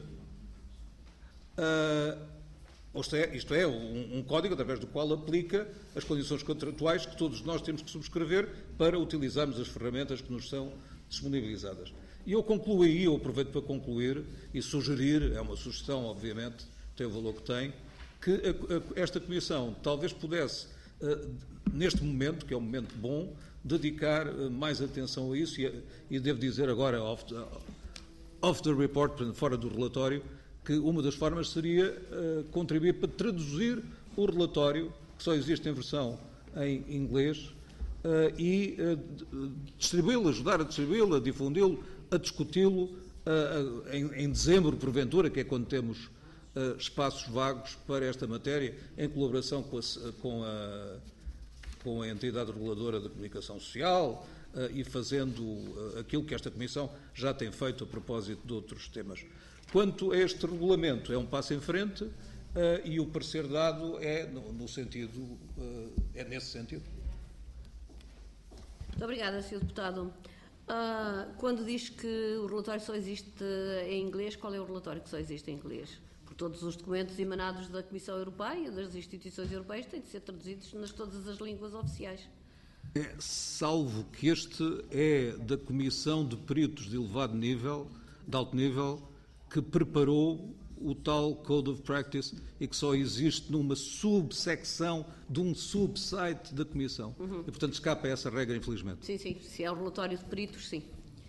Uh, isto é, isto é um, um código através do qual aplica as condições contratuais que todos nós temos que subscrever para utilizarmos as ferramentas que nos são disponibilizadas. E eu concluo aí, eu aproveito para concluir e sugerir, é uma sugestão, obviamente, tem o valor que tem, que a, a, esta Comissão talvez pudesse, uh, neste momento, que é um momento bom, dedicar uh, mais atenção a isso e, e devo dizer agora, off the, off the report, fora do relatório, que uma das formas seria uh, contribuir para traduzir o relatório, que só existe em versão em inglês, uh, e uh, distribuí-lo, ajudar a distribuí-lo, a difundi-lo, a discuti-lo uh, uh, em, em dezembro, porventura, que é quando temos uh, espaços vagos para esta matéria, em colaboração com a, com a, com a entidade reguladora da comunicação social uh, e fazendo uh, aquilo que esta Comissão já tem feito a propósito de outros temas. Quanto a este regulamento, é um passo em frente uh, e o parecer dado é no, no sentido, uh, é nesse sentido. Muito obrigada, senhor Deputado. Uh, quando diz que o relatório só existe em inglês, qual é o relatório que só existe em inglês? Porque todos os documentos emanados da Comissão Europeia, das instituições europeias, têm de ser traduzidos nas todas as línguas oficiais. É, salvo que este é da Comissão de Peritos de elevado nível, de alto nível, que preparou o tal Code of Practice e que só existe numa subsecção de um subsite da Comissão. Uhum. E, portanto, escapa a essa regra, infelizmente. Sim, sim. Se é o relatório de peritos, sim.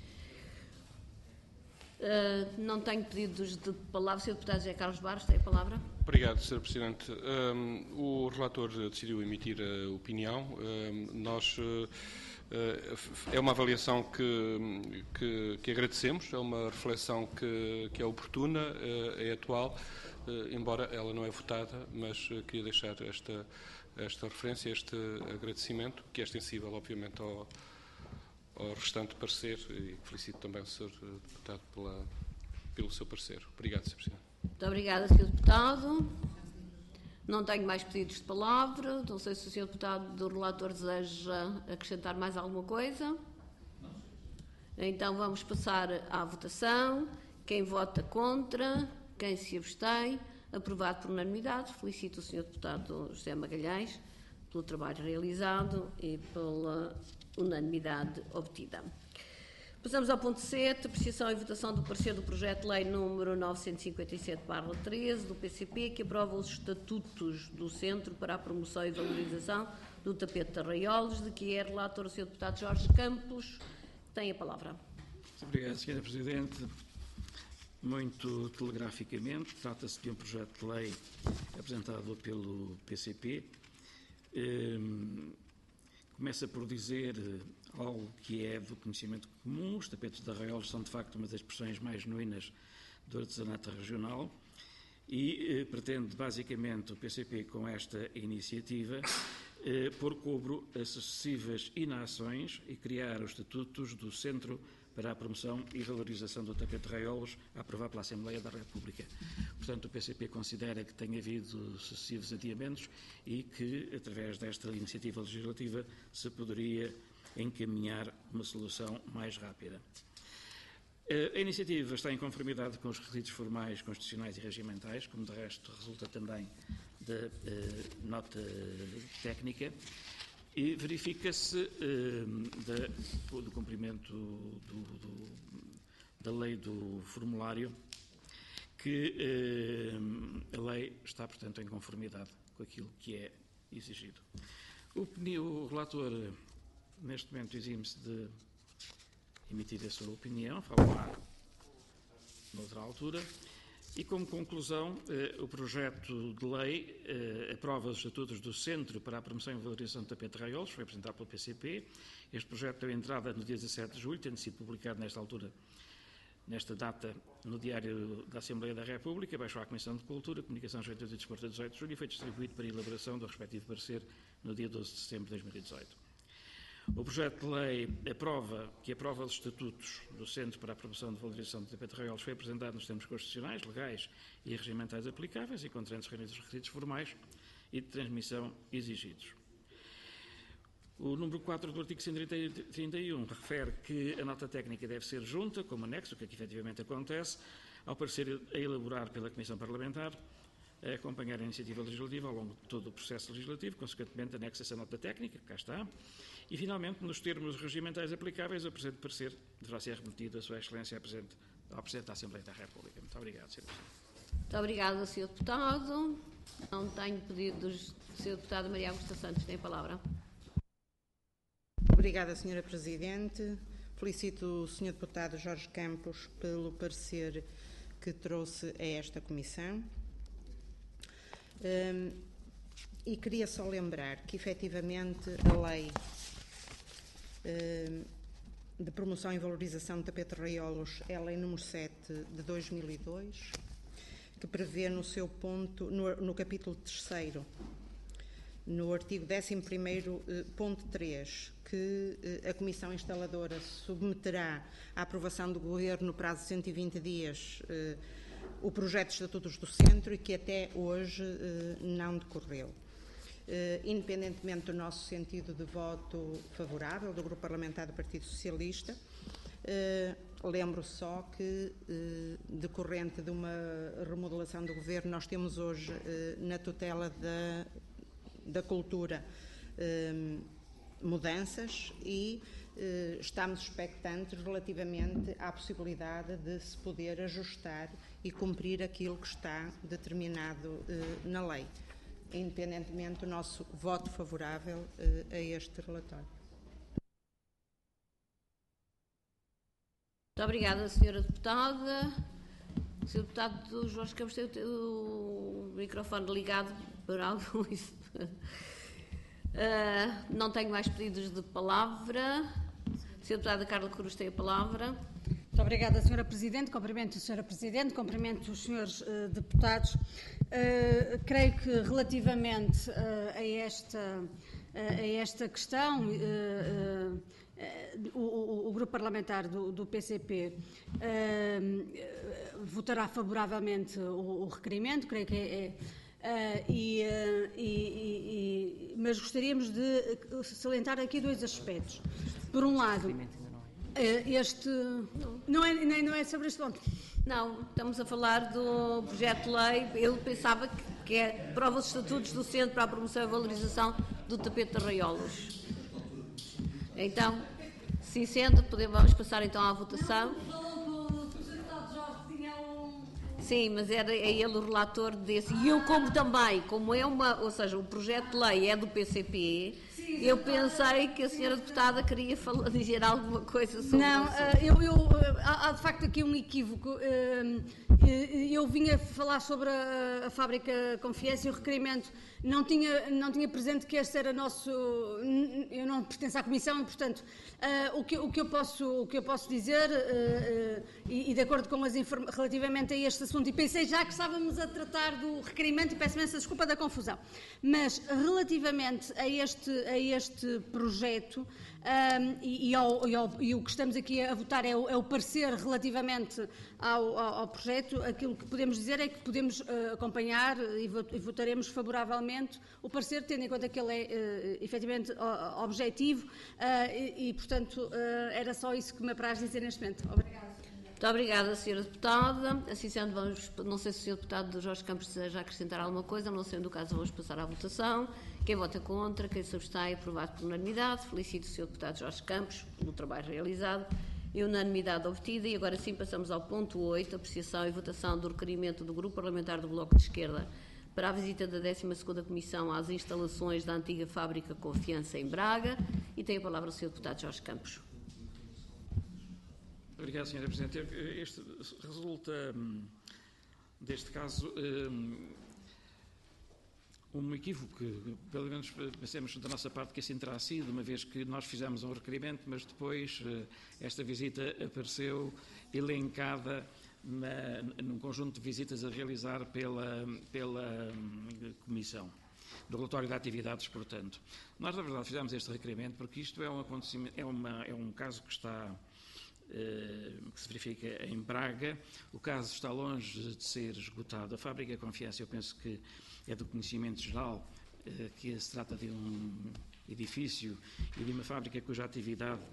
Uh, não tenho pedidos de palavra. senhor Deputado José Carlos Barros, tem a palavra. Obrigado, senhor Presidente. Um, o relator decidiu emitir a opinião. Um, nós... Uh, É uma avaliação que, que, que agradecemos, é uma reflexão que, que é oportuna, é atual, embora ela não é votada, mas queria deixar esta, esta referência, este agradecimento, que é extensível, obviamente, ao, ao restante parecer, e felicito também o senhor Deputado pela, pelo seu parecer. Obrigado, senhor Presidente. Muito obrigada, senhor Deputado. Não tenho mais pedidos de palavra. Não sei se o senhor Deputado do relator deseja acrescentar mais alguma coisa. Então vamos passar à votação. Quem vota contra, quem se abstém, aprovado por unanimidade. Felicito o senhor Deputado José Magalhães pelo trabalho realizado e pela unanimidade obtida. Passamos ao ponto sete, apreciação e votação do parecer do projeto de lei número novecentos e cinquenta e sete barra treze do P C P, que aprova os estatutos do Centro para a Promoção e Valorização do Tapete de Arraiolos, de que é relator o senhor Deputado Jorge Campos. Tem a palavra. Muito obrigado, senhora Presidente. Muito telegraficamente, trata-se de um projeto de lei apresentado pelo P C P. Um, começa por dizer algo que é do conhecimento comum. Os tapetes de arraiolos são, de facto, uma das expressões mais genuínas do artesanato regional e eh, pretende, basicamente, o P C P, com esta iniciativa, eh, pôr cobro a sucessivas inações e criar os estatutos do Centro para a Promoção e Valorização do Tapete de Arraiolos, a aprovar pela Assembleia da República. Portanto, o P C P considera que tem havido sucessivos adiamentos e que, através desta iniciativa legislativa, se poderia encaminhar uma solução mais rápida. A iniciativa está em conformidade com os requisitos formais, constitucionais e regimentais, como de resto resulta também da uh, nota técnica, e verifica-se uh, do cumprimento do, do, da lei do formulário que uh, a lei está, portanto, em conformidade com aquilo que é exigido. O, o relator, neste momento, exime-se de emitir a sua opinião, falará noutra altura, e como conclusão, eh, o projeto de lei eh, aprova os estatutos do Centro para a Promoção e Valorização do Tapete de Arraiolos, foi apresentado pelo P C P. Este projeto deu entrada no dia dezassete de julho, tendo sido publicado nesta altura, nesta data, no Diário da Assembleia da República, baixou à Comissão de Cultura, Comunicação, Juventude e Desporto a dezoito de julho e foi distribuído para elaboração do respectivo parecer no dia doze de setembro de dois mil e dezoito. O projeto de lei aprova, que aprova os estatutos do Centro para a Promoção e Valorização do Tapete de Arraiolos foi apresentado nos termos constitucionais, legais e regimentais aplicáveis e contraentes reunidos os requisitos formais e de transmissão exigidos. O número quatro do artigo cento e trinta e um refere que a nota técnica deve ser junta, como anexo, o que aqui efetivamente acontece, ao parecer a elaborar pela Comissão Parlamentar, a acompanhar a iniciativa legislativa ao longo de todo o processo legislativo, consequentemente anexa-se a nota técnica, cá está, e finalmente, nos termos regimentais aplicáveis, o presente parecer deverá ser remetido à Sua Excelência ao Presidente, ao Presidente da Assembleia da República. Muito obrigado, senhor Presidente. Muito obrigada, senhor Deputado. Não tenho pedidos do senhor Deputado Maria Augusta Santos. Tem a palavra. Obrigada, senhora Presidente. Felicito o senhor Deputado Jorge Campos pelo parecer que trouxe a esta Comissão. Um, e queria só lembrar que, efetivamente, a Lei um, de Promoção e Valorização de Tapete Raiolos é a Lei número sete de dois mil e dois, que prevê no seu ponto, no, no capítulo terceiro, no artigo décimo primeiro, ponto três, que a Comissão Instaladora submeterá à aprovação do Governo no prazo de cento e vinte dias o projeto de estatutos do Centro e que até hoje não decorreu. Independentemente do nosso sentido de voto favorável do Grupo Parlamentar do Partido Socialista, lembro só que, decorrente de uma remodelação do Governo, nós temos hoje na tutela da, da cultura mudanças e eh, estamos expectantes relativamente à possibilidade de se poder ajustar e cumprir aquilo que está determinado eh, na lei, independentemente do nosso voto favorável eh, a este relatório. Muito obrigada, senhora Deputada. O senhor Deputado Jorge Campos tem o microfone ligado por algo. Uh, não tenho mais pedidos de palavra. A senhora Deputada Carla Cruz tem a palavra. Muito obrigada, senhora Presidente. Cumprimento a senhora Presidente, cumprimento os senhores uh, deputados. Uh, creio que relativamente uh, a, esta, uh, a esta questão, uh, uh, uh, o, o Grupo Parlamentar do, do P C P uh, votará favoravelmente o, o requerimento. Creio que é, é Uh, e, uh, e, e, e, mas gostaríamos de salientar aqui dois aspectos. Por um lado, uh, este não é, não é sobre este ponto. Não, estamos a falar do projeto de lei. Eu pensava que, que é prova dos estatutos do Centro para a Promoção e Valorização do Tapete de Raiolos. Então, sim sendo, podemos passar então à votação. Sim, mas era é ele o relator desse. E eu, como também, como é uma, ou seja, o projeto de lei é do P C P, sim, eu pensei que a senhora deputada queria falar, dizer alguma coisa sobre não, isso. Não, eu, eu, há, há de facto aqui um equívoco. Eu vinha falar sobre a, a fábrica Confiança e o requerimento. Não tinha, não tinha presente que este era nosso. Eu não pertenço à Comissão e, portanto, uh, o, que, o, que eu posso, o que eu posso dizer, uh, uh, e, e de acordo com as informações relativamente a este assunto, e pensei já que estávamos a tratar do requerimento, e peço imensa desculpa da confusão, mas relativamente a este, a este projeto, um, e, e, ao, e, ao, e o que estamos aqui a votar é o, é o parecer relativamente ao, ao, ao projeto, aquilo que podemos dizer é que podemos uh, acompanhar e, vot, e votaremos favoravelmente o parecer, tendo em conta que ele é uh, efetivamente uh, objetivo uh, e, e, portanto, uh, era só isso que me apraz dizer neste momento. Obrigada. Muito obrigada, senhora Deputada. Assim sendo, vamos, não sei se o senhor Deputado Jorge Campos deseja acrescentar alguma coisa, não sendo o caso, vamos passar à votação. Quem vota contra, quem se abstém, aprovado por unanimidade. Felicito o senhor Deputado Jorge Campos pelo trabalho realizado e unanimidade obtida. E agora sim passamos ao ponto oito, apreciação e votação do requerimento do Grupo Parlamentar do Bloco de Esquerda para a visita da décima segunda Comissão às instalações da antiga fábrica Confiança em Braga. E tem a palavra o senhor Deputado Jorge Campos. Obrigado, senhora Presidente. Este resulta, deste caso, um equívoco que, pelo menos pensemos da nossa parte que assim terá sido, uma vez que nós fizemos um requerimento, mas depois esta visita apareceu elencada Na, num conjunto de visitas a realizar pela, pela Comissão, do relatório de atividades, portanto. Nós, na verdade, fizemos este requerimento porque isto é um, acontecimento, é uma, é um caso que está que se verifica em Braga. O caso está longe de ser esgotado. A fábrica Confiança, eu penso que é do conhecimento geral que se trata de um edifício e de uma fábrica cuja atividade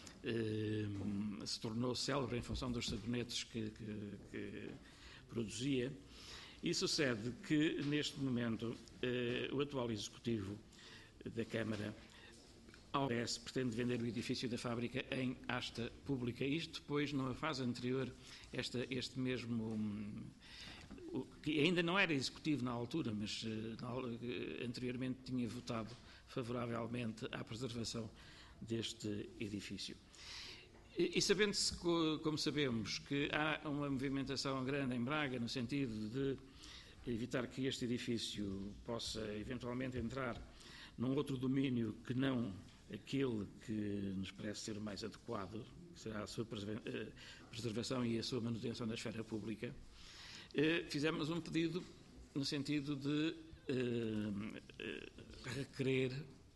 se tornou célebre em função dos sabonetes que, que, que produzia. E sucede que, neste momento, o atual executivo da Câmara, ao P S, pretende vender o edifício da fábrica em asta pública. Isto depois, numa fase anterior, esta, este mesmo, que ainda não era executivo na altura, mas anteriormente tinha votado favoravelmente à preservação deste edifício. E, e sabendo-se, como sabemos, que há uma movimentação grande em Braga, no sentido de evitar que este edifício possa eventualmente entrar num outro domínio que não aquele que nos parece ser o mais adequado, que será a sua preservação e a sua manutenção da esfera pública, fizemos um pedido no sentido de requerer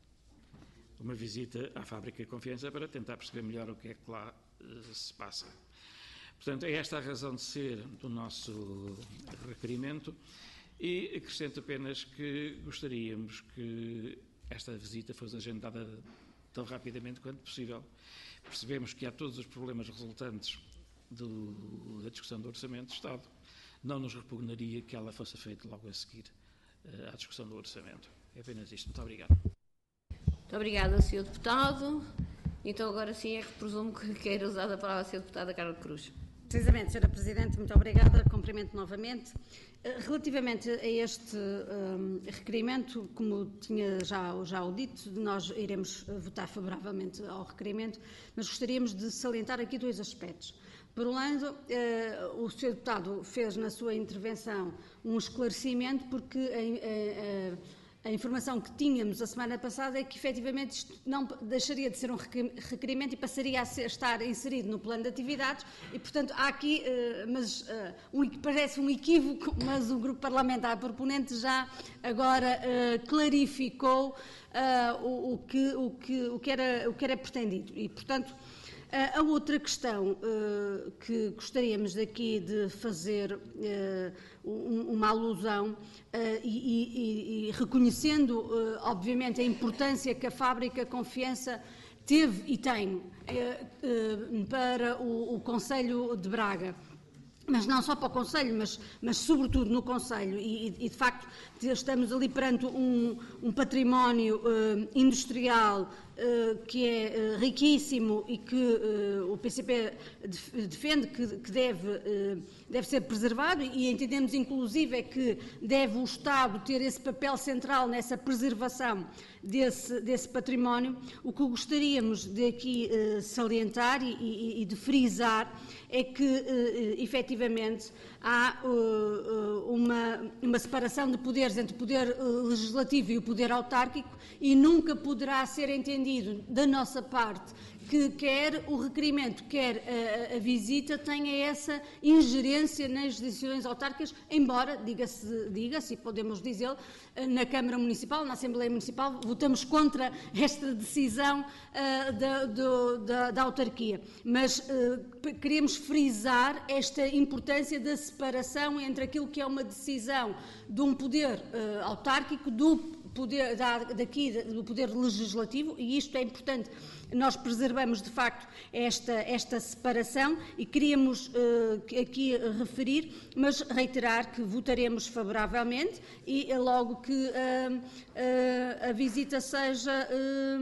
uma visita à fábrica Confiança para tentar perceber melhor o que é que lá se passa. Portanto, é esta a razão de ser do nosso requerimento e acrescento apenas que gostaríamos que esta visita fosse agendada tão rapidamente quanto possível. Percebemos que há todos os problemas resultantes do, da discussão do Orçamento de Estado. Não nos repugnaria que ela fosse feita logo a seguir uh, à discussão do Orçamento. É apenas isto. Muito obrigado. Muito obrigada, senhor Deputado. Então, agora sim é que presumo que queira usar a palavra a senhora Deputada Carla Cruz. Precisamente, senhora Presidente, muito obrigada. Cumprimento novamente. Relativamente a este um, requerimento, como tinha já, já o dito, nós iremos votar favoravelmente ao requerimento, mas gostaríamos de salientar aqui dois aspectos. Por um lado, eh, o senhor Deputado fez na sua intervenção um esclarecimento, porque a, a, a informação que tínhamos a semana passada é que, efetivamente, isto não deixaria de ser um requerimento e passaria a ser, estar inserido no plano de atividades e, portanto, há aqui, eh, mas eh, um, parece um equívoco, mas o grupo parlamentar proponente já agora eh, clarificou eh, o, o, que, o, que, o, que era, o que era pretendido e, portanto, a outra questão uh, que gostaríamos daqui de fazer uh, um, uma alusão uh, e, e, e reconhecendo, uh, obviamente, a importância que a fábrica Confiança teve e tem uh, uh, para o, o Concelho de Braga. Mas não só para o Concelho, mas, mas sobretudo no Concelho. E, e, de facto, estamos ali perante um, um património uh, industrial uh, que é uh, riquíssimo e que uh, o P C P defende que, que deve, uh, deve ser preservado e entendemos, inclusive, é que deve o Estado ter esse papel central nessa preservação desse, desse património. O que gostaríamos de aqui uh, salientar e, e, e de frisar é que, uh, efetivamente, há uh, uma, uma separação de poderes entre o poder uh, legislativo e o poder autárquico e nunca poderá ser entendido da nossa parte que quer o requerimento, quer a, a visita tenha essa ingerência nas decisões autárquicas, embora, diga-se, diga-se, e podemos dizê-lo, na Câmara Municipal, na Assembleia Municipal, votamos contra esta decisão uh, da, do, da, da autarquia. Mas uh, queremos frisar esta importância da separação entre aquilo que é uma decisão de um poder uh, autárquico, do poder, da, daqui, do poder legislativo, e isto é importante. Nós preservamos, de facto, esta, esta separação e queríamos uh, aqui referir, mas reiterar que votaremos favoravelmente e logo que uh, uh, a visita seja uh,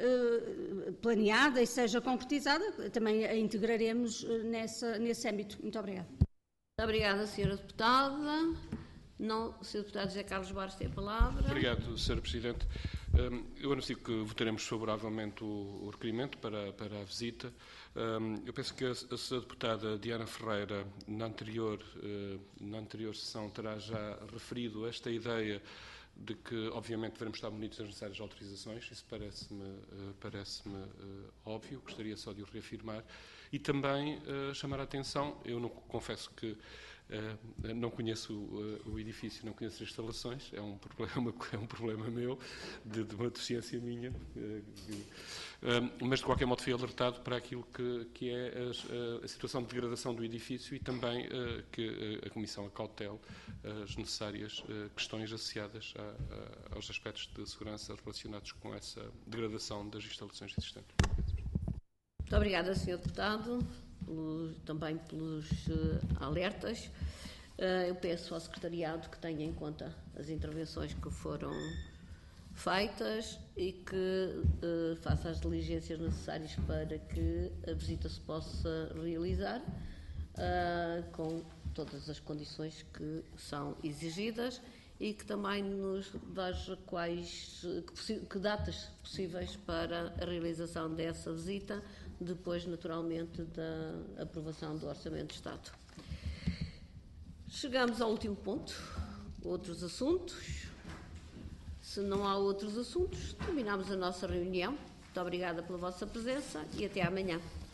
uh, planeada e seja concretizada, também a integraremos nessa, nesse âmbito. Muito obrigada. Muito obrigada, senhora Deputada. Não, o senhor Deputado José Carlos Barros tem a palavra. Obrigado, senhora Presidente. Eu anuncio que votaremos favoravelmente o requerimento para, para a visita. Eu penso que a, a senhora Deputada Diana Ferreira, na anterior, na anterior sessão, terá já referido esta ideia de que, obviamente, devemos estar munidos das necessárias autorizações. Isso parece-me parece-me óbvio, gostaria só de o reafirmar. E também chamar a atenção, eu não confesso que Uh, não conheço uh, o edifício, não conheço as instalações, é um problema, é um problema meu, de, de uma deficiência minha, uh, uh, mas de qualquer modo fui alertado para aquilo que, que é a, a situação de degradação do edifício e também uh, que a Comissão acautele as necessárias uh, questões associadas a, a, aos aspectos de segurança relacionados com essa degradação das instalações existentes. Muito obrigada, senhor Deputado. Pelos, também pelos uh, alertas. Uh, eu peço ao Secretariado que tenha em conta as intervenções que foram feitas e que uh, faça as diligências necessárias para que a visita se possa realizar uh, com todas as condições que são exigidas e que também nos veja quais, que, que datas possíveis para a realização dessa visita, depois, naturalmente, da aprovação do Orçamento de Estado. Chegamos ao último ponto, outros assuntos. Se não há outros assuntos, terminamos a nossa reunião. Muito obrigada pela vossa presença e até amanhã.